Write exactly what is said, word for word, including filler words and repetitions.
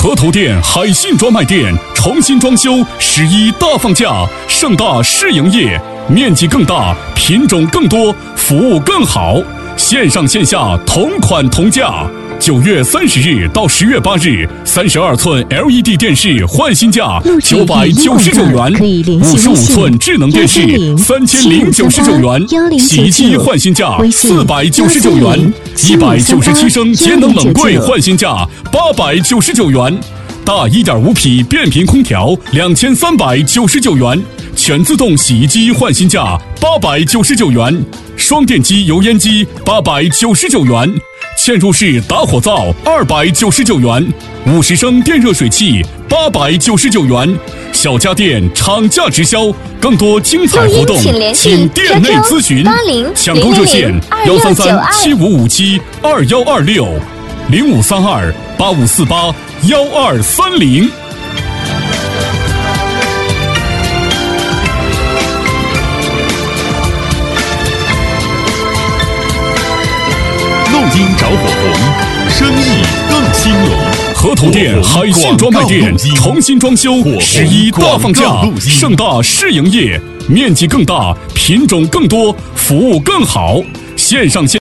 河头店海信专卖店重新装修，十一大放价，盛大试营业，面积更大，品种更多，服务更好，线上线下同款同价。九月三十日到十月八日，三十二寸 L E D 电视换新价九百九十九元，五十五寸智能电视三千零九十九元，洗衣机换新价四百九十九元，一百九十七升节能冷柜换新价八百九十九元，大一点五匹变频空调两千三百九十九元，全自动洗衣机换新价八百九十九元，双电机油烟机八百九十九元。嵌入式打火灶二百九十九元，五十升电热水器八百九十九元，小家电厂价直销，更多精彩活动，请店内咨询。抢购热线幺三三七五五七二幺二六零五三二八五四八幺二三零。 录音着火红，生意更兴隆。 河头店海信专卖店重新装修，十一大放价，盛大试营业，面积更大，品种更多，服务更好，线上线